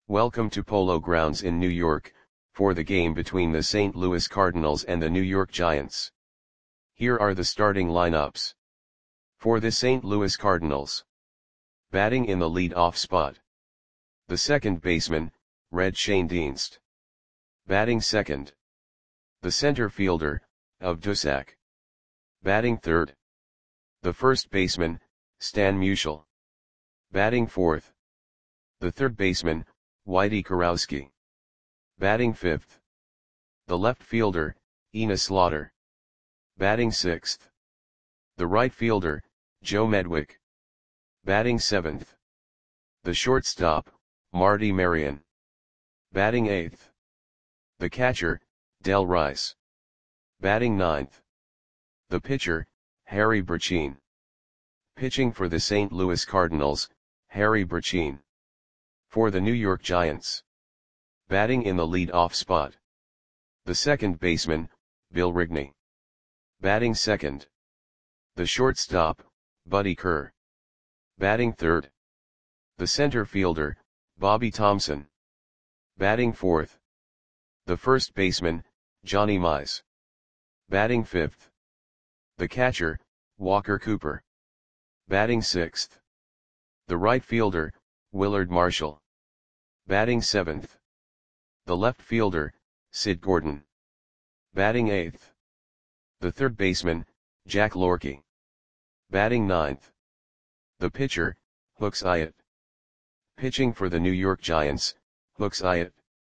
Welcome to Polo Grounds in New York, for the game between the St. Louis Cardinals and the New York Giants. Here are the starting lineups. For the St. Louis Cardinals. Batting in the lead-off spot. The second baseman, Red Schoendienst. Batting second. The center fielder, Of Dusac. Batting third. The first baseman, Stan Musial. Batting fourth. The third baseman, Whitey Kurowski. Batting fifth. The left fielder, Enos Slaughter. Batting sixth. The right fielder, Joe Medwick. Batting seventh. The shortstop, Marty Marion. Batting eighth. The catcher, Del Rice. Batting ninth. The pitcher, Harry Brecheen. Pitching for the St. Louis Cardinals, Harry Brecheen. For the New York Giants. Batting in the lead-off spot. The second baseman, Bill Rigney. Batting second. The shortstop, Buddy Kerr. Batting third. The center fielder, Bobby Thomson. Batting fourth. The first baseman, Johnny Mize. Batting fifth. The catcher, Walker Cooper. Batting sixth. The right fielder, Willard Marshall. Batting seventh. The left fielder, Sid Gordon. Batting eighth. The third baseman, Jack Lorky. Batting ninth. The pitcher, Hooks Ayat. Pitching for the New York Giants, Hooks Ayat.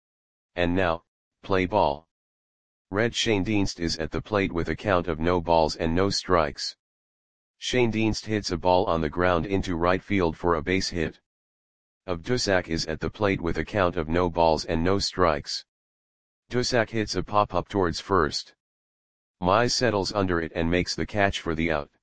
And now, play ball. Red Schoendienst is at the plate with a count of no balls and no strikes. Schoendienst hits a ball on the ground into right field for a base hit. Of Dusac is at the plate with a count of no balls and no strikes. Dusac hits a pop-up towards first. Mize settles under it and makes the catch for the out.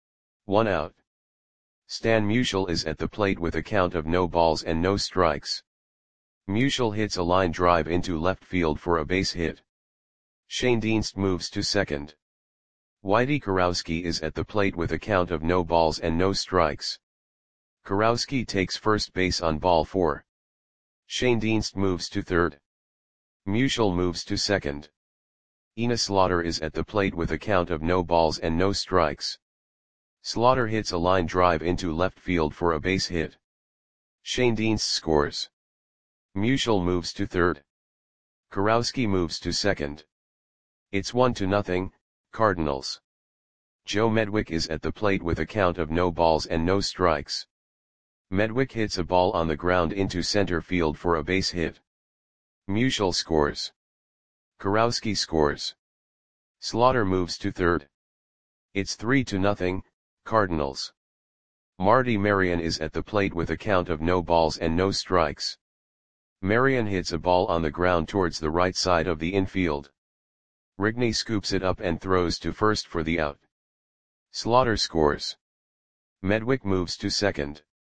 1 out. Stan Musial is at the plate with a count of no balls and no strikes. Musial hits a line drive into left field for a base hit. Schoendienst moves to second. Whitey Kurowski is at the plate with a count of no balls and no strikes. Kurowski takes first base on ball 4. Schoendienst moves to third. Musial moves to second. Enos Slaughter is at the plate with a count of no balls and no strikes. Slaughter hits a line drive into left field for a base hit. Schoendienst scores. Musial moves to third. Kurowski moves to second. It's 1-0, Cardinals. Joe Medwick is at the plate with a count of no balls and no strikes. Medwick hits a ball on the ground into center field for a base hit. Musial scores. Kurowski scores. Slaughter moves to third. It's 3-0, Cardinals. Marty Marion is at the plate with a count of no balls and no strikes. Marion hits a ball on the ground towards the right side of the infield. Rigney scoops it up and throws to first for the out. Slaughter scores. Medwick moves to second.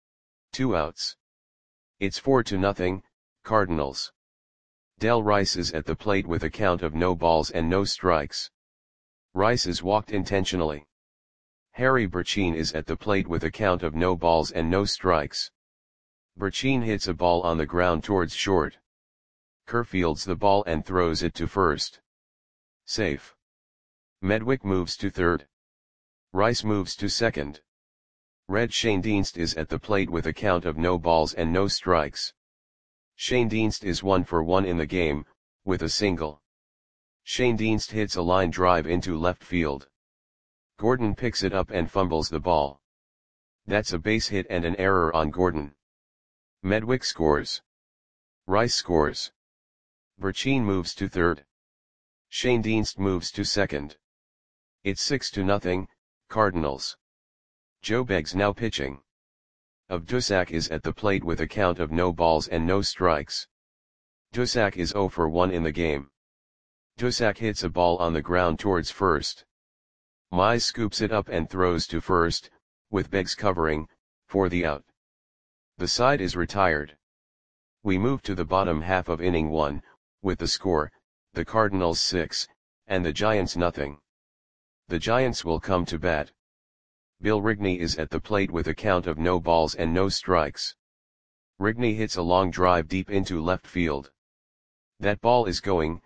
2 outs. It's 4-0, Cardinals. Del Rice is at the plate with a count of no balls and no strikes. Rice is walked intentionally. Harry Brecheen is at the plate with a count of no balls and no strikes. Brecheen hits a ball on the ground towards short. Kerr fields the ball and throws it to first. Safe. Medwick moves to third. Rice moves to second. Red Schoendienst is at the plate with a count of no balls and no strikes. Schoendienst is 1 for 1 in the game, with a single. Schoendienst hits a line drive into left field. Gordon picks it up and fumbles the ball. That's a base hit and an error on Gordon. Medwick scores. Rice scores. Brecheen moves to third. Schoendienst moves to second. It's 6-0, Cardinals. Joe Beggs now pitching. Of Dusac is at the plate with a count of no balls and no strikes. Dusac is 0 for 1 in the game. Dusac hits a ball on the ground towards first. Mize scoops it up and throws to first, with Beggs covering, for the out. The side is retired. We move to the bottom half of inning 1, with the score, the Cardinals 6, and the Giants nothing. The Giants will come to bat. Bill Rigney is at the plate with a count of no balls and no strikes. Rigney hits a long drive deep into left field. That ball is going,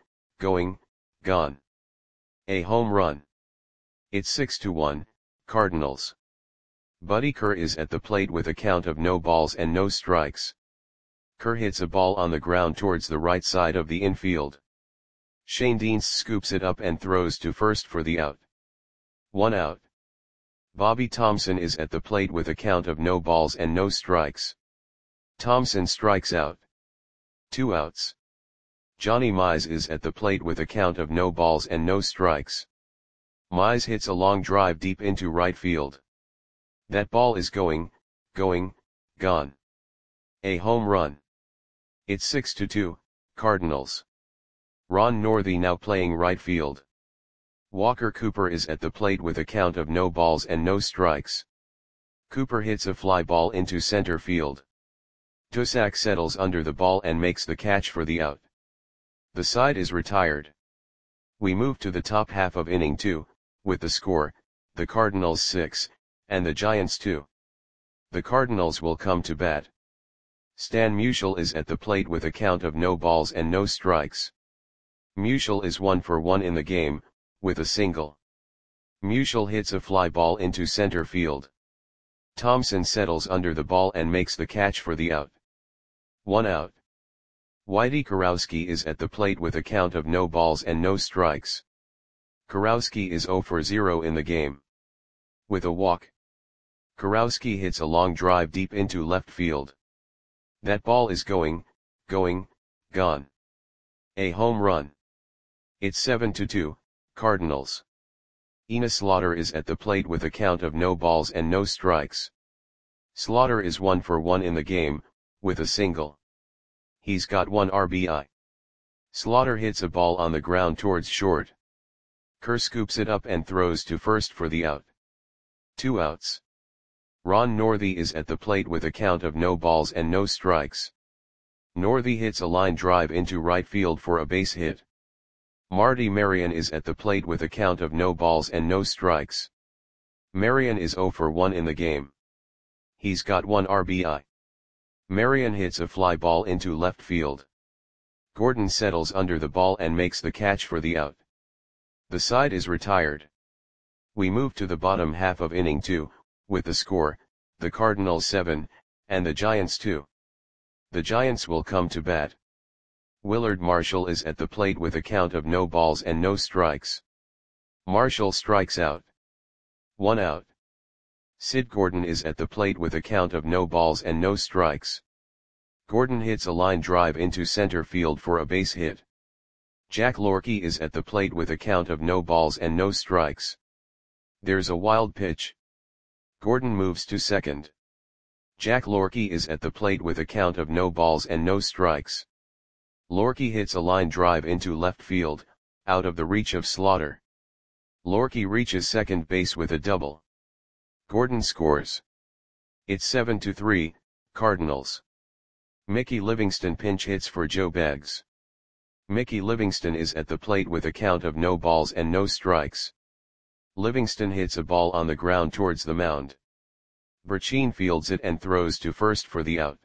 gone. A home run. It's 6-1, Cardinals. Buddy Kerr is at the plate with a count of no balls and no strikes. Kerr hits a ball on the ground towards the right side of the infield. Shane Dienst scoops it up and throws to first for the out. 1 out. Bobby Thomson is at the plate with a count of no balls and no strikes. Thomson strikes out. 2 outs. Johnny Mize is at the plate with a count of no balls and no strikes. Mize hits a long drive deep into right field. That ball is going, gone. A home run. It's 6-2, Cardinals. Ron Northey now playing right field. Walker Cooper is at the plate with a count of no balls and no strikes. Cooper hits a fly ball into center field. Tusak settles under the ball and makes the catch for the out. The side is retired. We move to the top half of inning 2, with the score, the Cardinals 6, and the Giants 2. The Cardinals will come to bat. Stan Musial is at the plate with a count of no balls and no strikes. Musial is 1 for 1 in the game, with a single. Musial hits a fly ball into center field. Thomson settles under the ball and makes the catch for the out. 1 out. Whitey Kurowski is at the plate with a count of no balls and no strikes. Kurowski is 0 for 0 in the game. With a walk. Kurowski hits a long drive deep into left field. That ball is going, gone. A home run. It's 7-2, Cardinals. Enos Slaughter is at the plate with a count of no balls and no strikes. Slaughter is 1 for 1 in the game, with a single. He's got 1 RBI. Slaughter hits a ball on the ground towards short. Kerr scoops it up and throws to first for the out. 2 outs. Ron Northey is at the plate with a count of no balls and no strikes. Northey hits a line drive into right field for a base hit. Marty Marion is at the plate with a count of no balls and no strikes. Marion is 0 for 1 in the game. He's got 1 RBI. Marion hits a fly ball into left field. Gordon settles under the ball and makes the catch for the out. The side is retired. We move to the bottom half of inning 2, with the score, the Cardinals 7, and the Giants 2. The Giants will come to bat. Willard Marshall is at the plate with a count of no balls and no strikes. Marshall strikes out. 1 out. Sid Gordon is at the plate with a count of no balls and no strikes. Gordon hits a line drive into center field for a base hit. Jack Lorkey is at the plate with a count of no balls and no strikes. There's a wild pitch. Gordon moves to second. Jack Lorkey is at the plate with a count of no balls and no strikes. Lorkey hits a line drive into left field, out of the reach of Slaughter. Lorkey reaches second base with a double. Gordon scores. It's 7-3, Cardinals. Mickey Livingston pinch hits for Joe Beggs. Mickey Livingston is at the plate with a count of no balls and no strikes. Livingston hits a ball on the ground towards the mound. Burcheen fields it and throws to first for the out.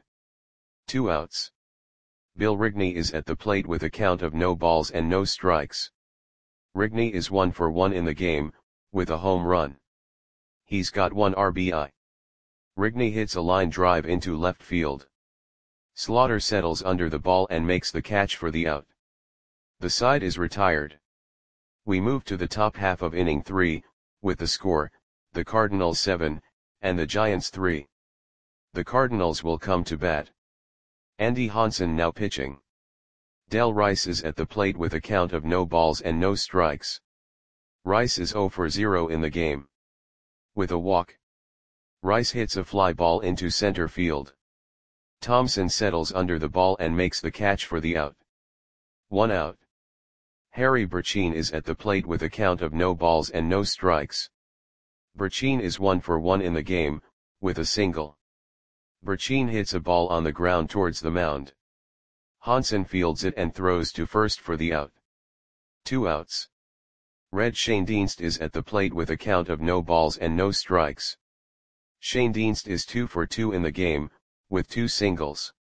2 outs. Bill Rigney is at the plate with a count of no balls and no strikes. Rigney is 1 for 1 in the game, with a home run. He's got 1 RBI. Rigney hits a line drive into left field. Slaughter settles under the ball and makes the catch for the out. The side is retired. We move to the top half of inning 3, with the score, the Cardinals 7, and the Giants 3. The Cardinals will come to bat. Andy Hansen now pitching. Del Rice is at the plate with a count of no balls and no strikes. Rice is 0 for 0 in the game. With a walk. Rice hits a fly ball into center field. Thomson settles under the ball and makes the catch for the out. 1 out. Harry Burcheen is at the plate with a count of no balls and no strikes. Burcheen is 1 for 1 in the game, with a single. Burcheen hits a ball on the ground towards the mound. Hansen fields it and throws to first for the out. 2 outs. Red Shane Dienst is at the plate with a count of no balls and no strikes. Shane Dienst is 2 for 2 in the game, with 2 singles.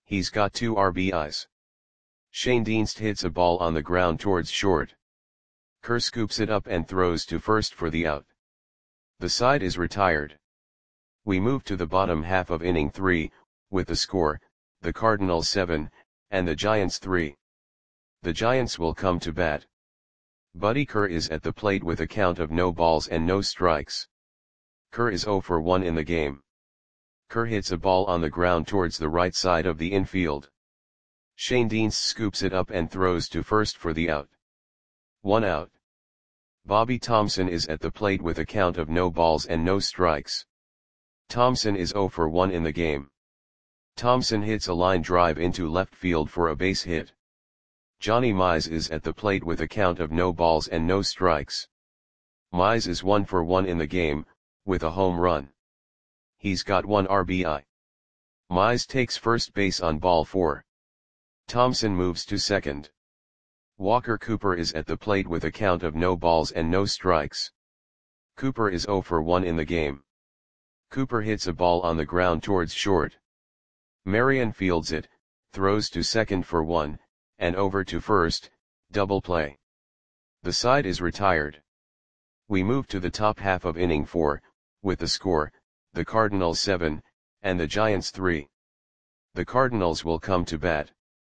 He's got 2 RBIs. Shane Dienst hits a ball on the ground towards short. Kerr scoops it up and throws to first for the out. The side is retired. We move to the bottom half of inning 3, with the score, the Cardinals 7, and the Giants 3. The Giants will come to bat. Buddy Kerr is at the plate with a count of no balls and no strikes. Kerr is 0 for 1 in the game. Kerr hits a ball on the ground towards the right side of the infield. Shane Dienst scoops it up and throws to first for the out. 1 out. Bobby Thomson is at the plate with a count of no balls and no strikes. Thomson is 0 for 1 in the game. Thomson hits a line drive into left field for a base hit. Johnny Mize is at the plate with a count of no balls and no strikes. Mize is 1 for 1 in the game, with a home run. He's got 1 RBI. Mize takes first base on ball 4. Thomson moves to second. Walker Cooper is at the plate with a count of no balls and no strikes. Cooper is 0 for 1 in the game. Cooper hits a ball on the ground towards short. Marion fields it, throws to second for 1, and over to first, double play. The side is retired. We move to the top half of inning 4, with the score, the Cardinals 7, and the Giants 3. The Cardinals will come to bat.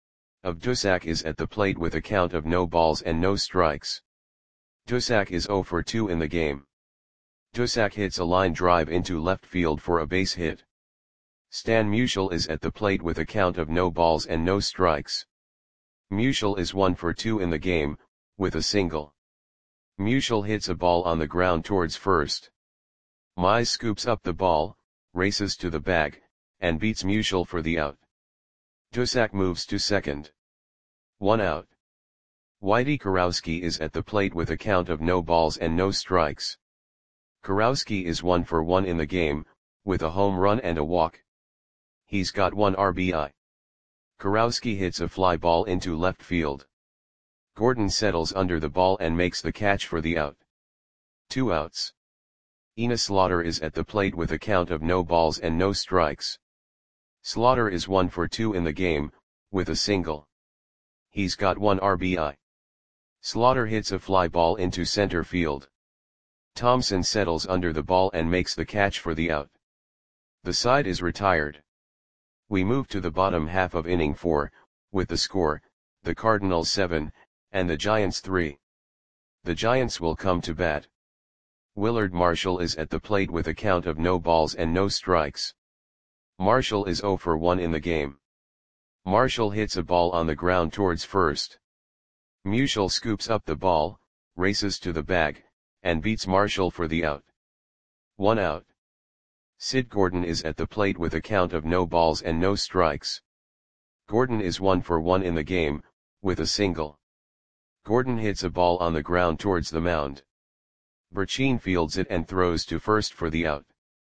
Dusak is at the plate with a count of no balls and no strikes. Dusak is 0 for 2 in the game. Dusak hits a line drive into left field for a base hit. Stan Musial is at the plate with a count of no balls and no strikes. Musial is 1 for 2 in the game, with a single. Musial hits a ball on the ground towards first. Mize scoops up the ball, races to the bag, and beats Musial for the out. Dusak moves to second. 1 out. Whitey Kurowski is at the plate with a count of no balls and no strikes. Kurowski is 1 for 1 in the game, with a home run and a walk. He's got 1 RBI. Kurowski hits a fly ball into left field. Gordon settles under the ball and makes the catch for the out. 2 outs. Enos Slaughter is at the plate with a count of no balls and no strikes. Slaughter is 1 for 2 in the game, with a single. He's got 1 RBI. Slaughter hits a fly ball into center field. Thomson settles under the ball and makes the catch for the out. The side is retired. We move to the bottom half of inning 4, with the score, the Cardinals 7, and the Giants 3. The Giants will come to bat. Willard Marshall is at the plate with a count of no balls and no strikes. Marshall is 0 for 1 in the game. Marshall hits a ball on the ground towards first. Musial scoops up the ball, races to the bag, and beats Marshall for the out. 1 out. Sid Gordon is at the plate with a count of no balls and no strikes. Gordon is 1 for 1 in the game, with a single. Gordon hits a ball on the ground towards the mound. Burcheen fields it and throws to first for the out.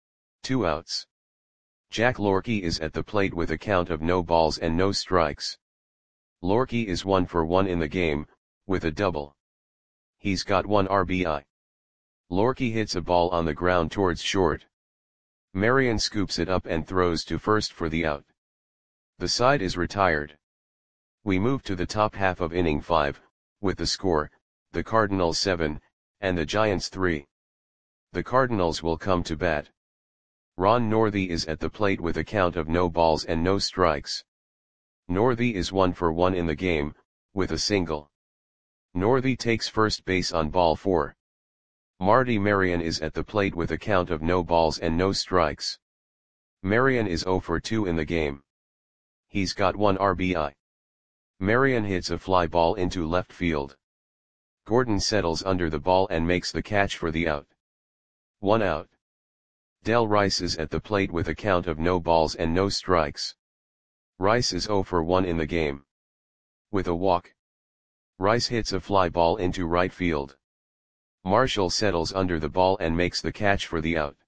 2 outs. Jack Lorky is at the plate with a count of no balls and no strikes. Lorky is 1 for 1 in the game, with a double. He's got 1 RBI. Lorky hits a ball on the ground towards short. Marion scoops it up and throws to first for the out. The side is retired. We move to the top half of inning 5, with the score, the Cardinals 7, and the Giants 3. The Cardinals will come to bat. Ron Northey is at the plate with a count of no balls and no strikes. Northey is 1 for 1 in the game, with a single. Northey takes first base on ball 4. Marty Marion is at the plate with a count of no balls and no strikes. Marion is 0 for 2 in the game. He's got 1 RBI. Marion hits a fly ball into left field. Gordon settles under the ball and makes the catch for the out. 1 out. Del Rice is at the plate with a count of no balls and no strikes. Rice is 0 for 1 in the game. With a walk. Rice hits a fly ball into right field. Marshall settles under the ball and makes the catch for the out.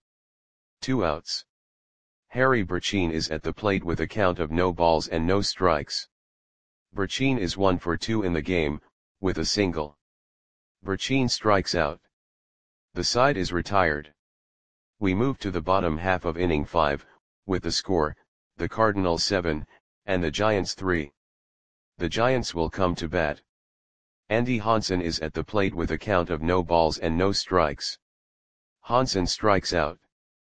2 outs. Harry Burcheen is at the plate with a count of no balls and no strikes. Burcheen is 1 for 2 in the game, with a single. Burcheen strikes out. The side is retired. We move to the bottom half of inning 5, with the score, the Cardinals 7, and the Giants 3. The Giants will come to bat. Andy Hansen is at the plate with a count of no balls and no strikes. Hansen strikes out.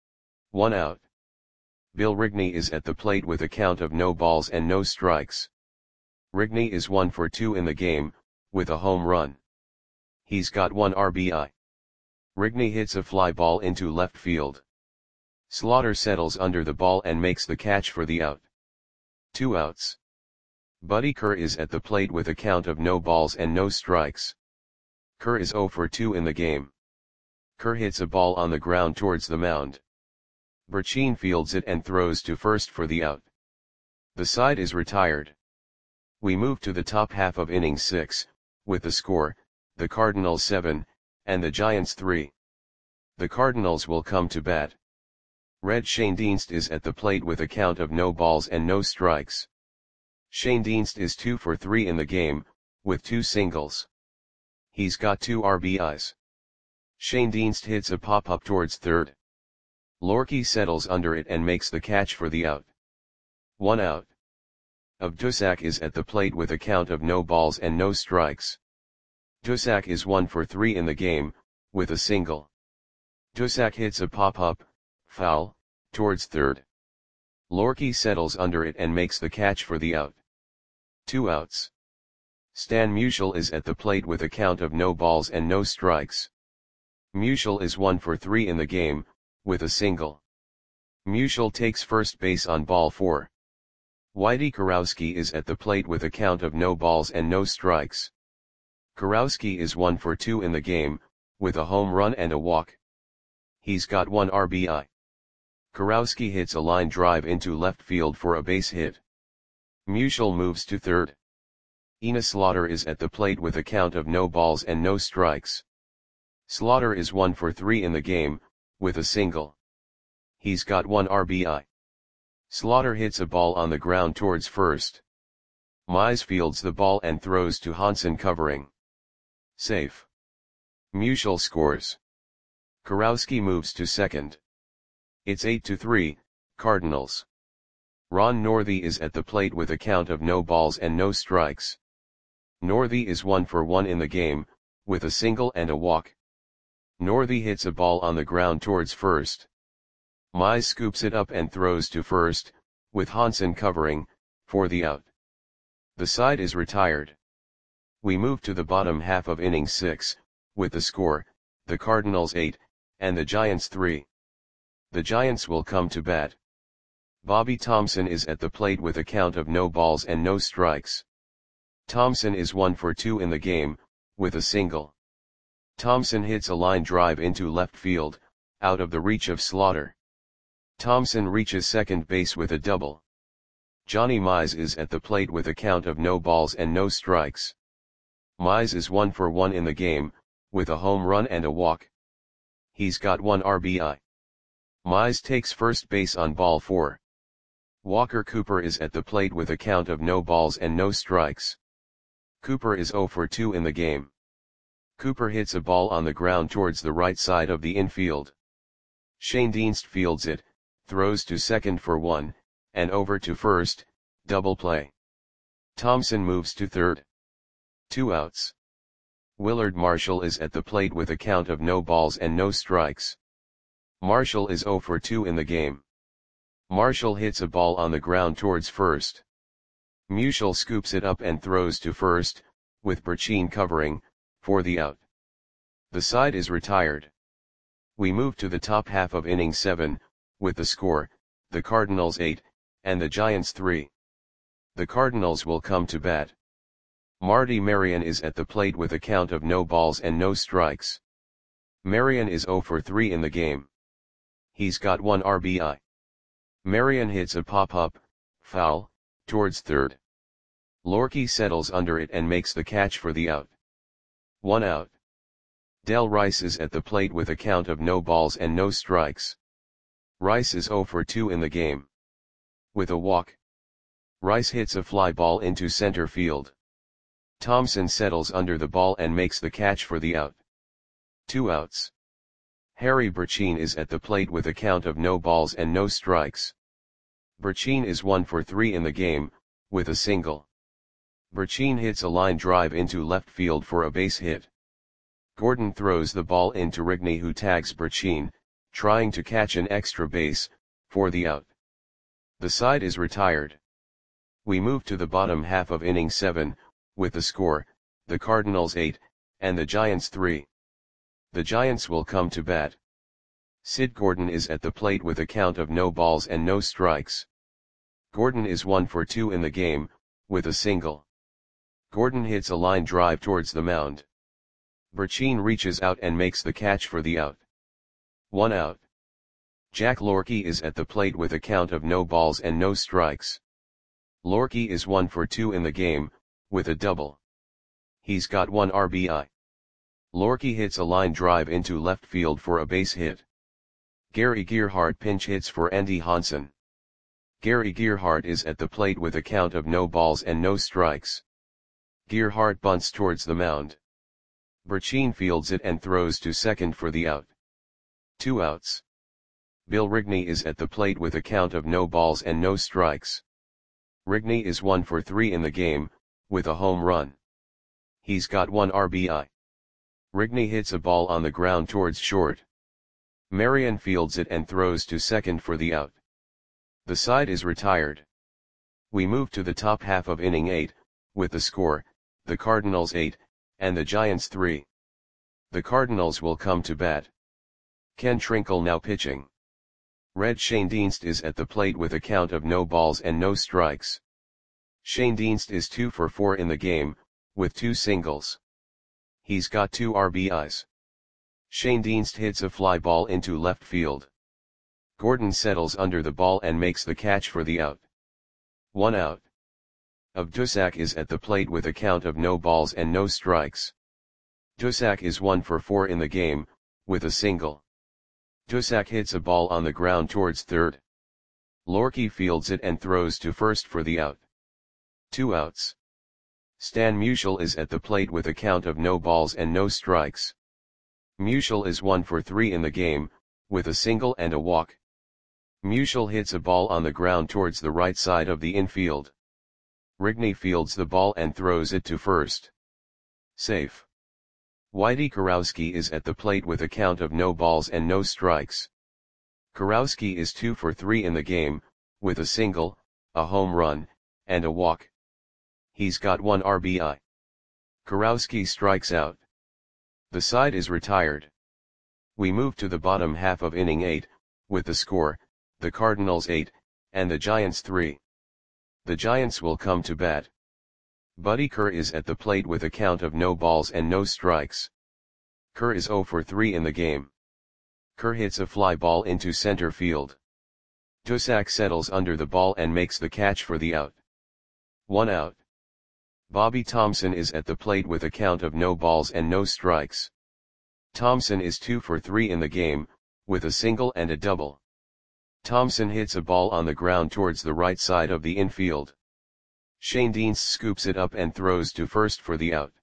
1 out. Bill Rigney is at the plate with a count of no balls and no strikes. Rigney is 1 for 2 in the game, with a home run. He's got 1 RBI. Rigney hits a fly ball into left field. Slaughter settles under the ball and makes the catch for the out. 2 outs. Buddy Kerr is at the plate with a count of no balls and no strikes. Kerr is 0 for 2 in the game. Kerr hits a ball on the ground towards the mound. Burcheen fields it and throws to first for the out. The side is retired. We move to the top half of inning 6, with the score, the Cardinals 7, and the Giants 3. The Cardinals will come to bat. Red Schoendienst is at the plate with a count of no balls and no strikes. Schoendienst is 2 for 3 in the game, with 2 singles. He's got 2 RBIs. Schoendienst hits a pop-up towards third. Lorky settles under it and makes the catch for the out. 1 out. Dusak is at the plate with a count of no balls and no strikes. Dusak is 1 for 3 in the game, with a single. Dusak hits a pop-up, foul, towards third. Lorky settles under it and makes the catch for the out. 2 outs. Stan Musial is at the plate with a count of no balls and no strikes. Musial is 1 for 3 in the game, with a single. Musial takes first base on ball 4. Whitey Kurowski is at the plate with a count of no balls and no strikes. Kurowski is 1 for 2 in the game, with a home run and a walk. He's got 1 RBI. Kurowski hits a line drive into left field for a base hit. Musial moves to third. Enos Slaughter is at the plate with a count of no balls and no strikes. Slaughter is 1 for 3 in the game, with a single. He's got 1 RBI. Slaughter hits a ball on the ground towards first. Mize fields the ball and throws to Hansen covering. Safe. Musial scores. Kurowski moves to second. It's 8-3, Cardinals. Ron Northey is at the plate with a count of no balls and no strikes. Northey is 1 for 1 in the game, with a single and a walk. Northey hits a ball on the ground towards first. Mize scoops it up and throws to first, with Hansen covering, for the out. The side is retired. We move to the bottom half of inning 6, with the score, the Cardinals 8, and the Giants 3. The Giants will come to bat. Bobby Thomson is at the plate with a count of no balls and no strikes. Thomson is 1 for 2 in the game, with a single. Thomson hits a line drive into left field, out of the reach of Slaughter. Thomson reaches second base with a double. Johnny Mize is at the plate with a count of no balls and no strikes. Mize is 1 for 1 in the game, with a home run and a walk. He's got 1 RBI. Mize takes first base on ball 4. Walker Cooper is at the plate with a count of no balls and no strikes. Cooper is 0 for 2 in the game. Cooper hits a ball on the ground towards the right side of the infield. Schoendienst fields it, throws to second for 1, and over to first, double play. Thomson moves to third. 2 outs. Willard Marshall is at the plate with a count of no balls and no strikes. Marshall is 0 for 2 in the game. Marshall hits a ball on the ground towards first. Musial scoops it up and throws to first, with Burcheen covering, for the out. The side is retired. We move to the top half of inning 7, with the score, the Cardinals 8, and the Giants 3. The Cardinals will come to bat. Marty Marion is at the plate with a count of no balls and no strikes. Marion is 0 for 3 in the game. He's got 1 RBI. Marion hits a pop-up, foul, towards third. Lorky settles under it and makes the catch for the out. 1 out. Del Rice is at the plate with a count of no balls and no strikes. Rice is 0 for 2 in the game. With a walk. Rice hits a fly ball into center field. Thomson settles under the ball and makes the catch for the out. 2 outs. Harry Burcheen is at the plate with a count of no balls and no strikes. Burcheen is 1 for 3 in the game, with a single. Burcheen hits a line drive into left field for a base hit. Gordon throws the ball into Rigney, who tags Burcheen, trying to catch an extra base, for the out. The side is retired. We move to the bottom half of inning 7, with the score, the Cardinals 8, and the Giants 3. The Giants will come to bat. Sid Gordon is at the plate with a count of no balls and no strikes. Gordon is 1 for 2 in the game, with a single. Gordon hits a line drive towards the mound. Burcheen reaches out and makes the catch for the out. 1 out. Jack Lorky is at the plate with a count of no balls and no strikes. Lorky is 1 for 2 in the game, with a double. He's got 1 RBI. Lorky hits a line drive into left field for a base hit. Gary Gearhart pinch hits for Andy Hansen. Gary Gearhart is at the plate with a count of no balls and no strikes. Gearhart bunts towards the mound. Burcheen fields it and throws to second for the out. 2 outs. Bill Rigney is at the plate with a count of no balls and no strikes. Rigney is 1 for 3 in the game, with a home run. He's got 1 RBI. Rigney hits a ball on the ground towards short. Marion fields it and throws to second for the out. The side is retired. We move to the top half of inning 8, with the score, the Cardinals 8, and the Giants 3. The Cardinals will come to bat. Ken Trinkle now pitching. Red Schoendienst is at the plate with a count of no balls and no strikes. Schoendienst is 2 for 4 in the game, with 2 singles. He's got 2 RBIs. Schoendienst hits a fly ball into left field. Gordon settles under the ball and makes the catch for the out. 1 out. Dusak is at the plate with a count of no balls and no strikes. Dusak is 1 for 4 in the game, with a single. Dusak hits a ball on the ground towards third. Lorky fields it and throws to first for the out. 2 outs. Stan Musial is at the plate with a count of no balls and no strikes. Musial is 1 for 3 in the game, with a single and a walk. Musial hits a ball on the ground towards the right side of the infield. Rigney fields the ball and throws it to first. Safe. Whitey Kurowski is at the plate with a count of no balls and no strikes. Kurowski is 2 for 3 in the game, with a single, a home run, and a walk. He's got 1 RBI. Kurowski strikes out. The side is retired. We move to the bottom half of inning 8, with the score, the Cardinals 8, and the Giants 3. The Giants will come to bat. Buddy Kerr is at the plate with a count of no balls and no strikes. Kerr is 0 for 3 in the game. Kerr hits a fly ball into center field. Dusak settles under the ball and makes the catch for the out. 1 out. Bobby Thompson is at the plate with a count of no balls and no strikes. Thompson is 2 for 3 in the game, with a single and a double. Thompson hits a ball on the ground towards the right side of the infield. Schoendienst scoops it up and throws to first for the out.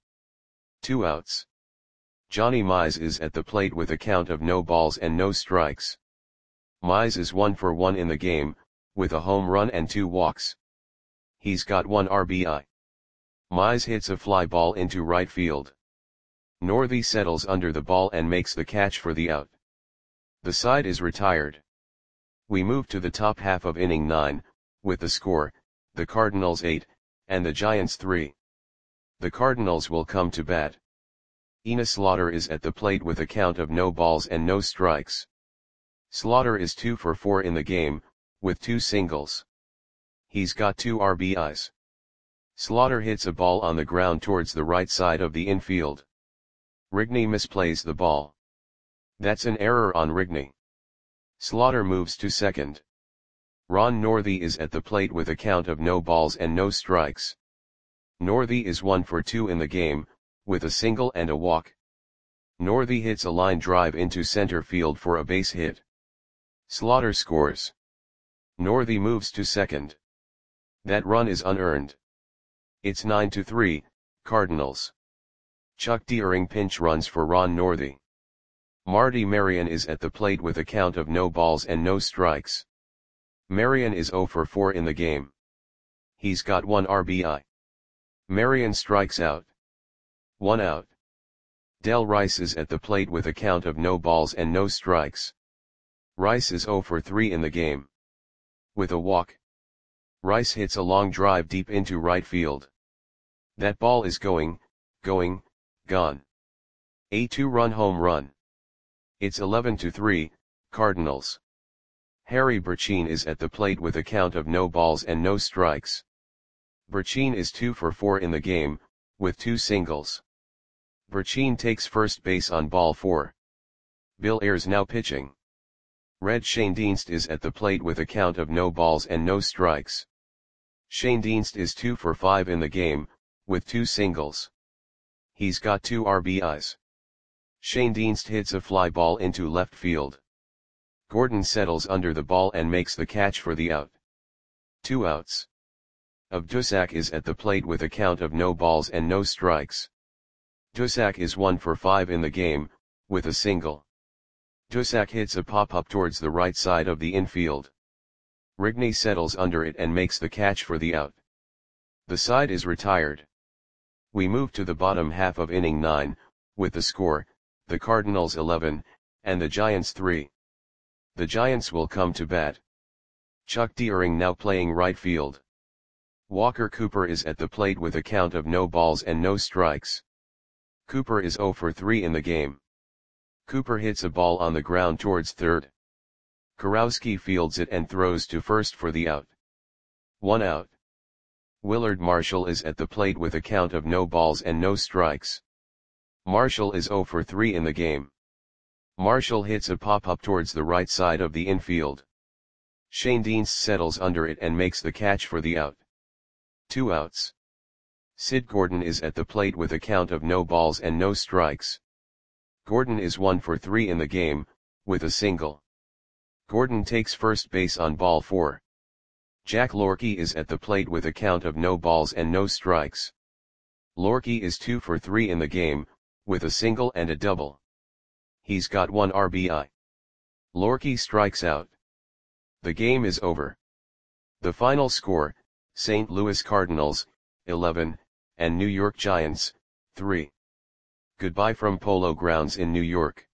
2 outs. Johnny Mize is at the plate with a count of no balls and no strikes. Mize is 1 for 1 in the game, with a home run and 2 walks. He's got 1 RBI. Mize hits a fly ball into right field. Northey settles under the ball and makes the catch for the out. The side is retired. We move to the top half of inning 9, with the score, the Cardinals 8, and the Giants 3. The Cardinals will come to bat. Enos Slaughter is at the plate with a count of no balls and no strikes. Slaughter is 2 for 4 in the game, with 2 singles. He's got 2 RBIs. Slaughter hits a ball on the ground towards the right side of the infield. Rigney misplays the ball. That's an error on Rigney. Slaughter moves to second. Ron Northey is at the plate with a count of no balls and no strikes. Northey is 1 for 2 in the game, with a single and a walk. Northey hits a line drive into center field for a base hit. Slaughter scores. Northey moves to second. That run is unearned. It's 9-3, Cardinals. Chuck Deering pinch runs for Ron Northey. Marty Marion is at the plate with a count of no balls and no strikes. Marion is 0 for 4 in the game. He's got 1 RBI. Marion strikes out. 1 out. Del Rice is at the plate with a count of no balls and no strikes. Rice is 0 for 3 in the game. With a walk, Rice hits a long drive deep into right field. That ball is going, gone. A 2-run home run. It's 11-3, Cardinals. Harry Burcheen is at the plate with a count of no balls and no strikes. Burcheen is 2 for 4 in the game, with 2 singles. Burcheen takes first base on ball 4. Bill Ayers now pitching. Red Schoendienst is at the plate with a count of no balls and no strikes. Schoendienst is 2 for 5 in the game, with 2 singles. He's got 2 RBIs. Schoendienst hits a fly ball into left field. Gordon settles under the ball and makes the catch for the out. 2 outs. Dusak is at the plate with a count of no balls and no strikes. Dusak is 1 for 5 in the game, with a single. Dusak hits a pop-up towards the right side of the infield. Rigney settles under it and makes the catch for the out. The side is retired. We move to the bottom half of inning 9, with the score, the Cardinals 11, and the Giants 3. The Giants will come to bat. Chuck Deering now playing right field. Walker Cooper is at the plate with a count of no balls and no strikes. Cooper is 0 for 3 in the game. Cooper hits a ball on the ground towards third. Kurowski fields it and throws to first for the out. 1 out. Willard Marshall is at the plate with a count of no balls and no strikes. Marshall is 0 for 3 in the game. Marshall hits a pop-up towards the right side of the infield. Schoendienst settles under it and makes the catch for the out. 2 outs. Sid Gordon is at the plate with a count of no balls and no strikes. Gordon is 1 for 3 in the game, with a single. Gordon takes first base on ball 4. Jack Lorky is at the plate with a count of no balls and no strikes. Lorky is 2 for 3 in the game, with a single and a double. He's got 1 RBI. Lorky strikes out. The game is over. The final score, St. Louis Cardinals, 11, and New York Giants, 3. Goodbye from Polo Grounds in New York.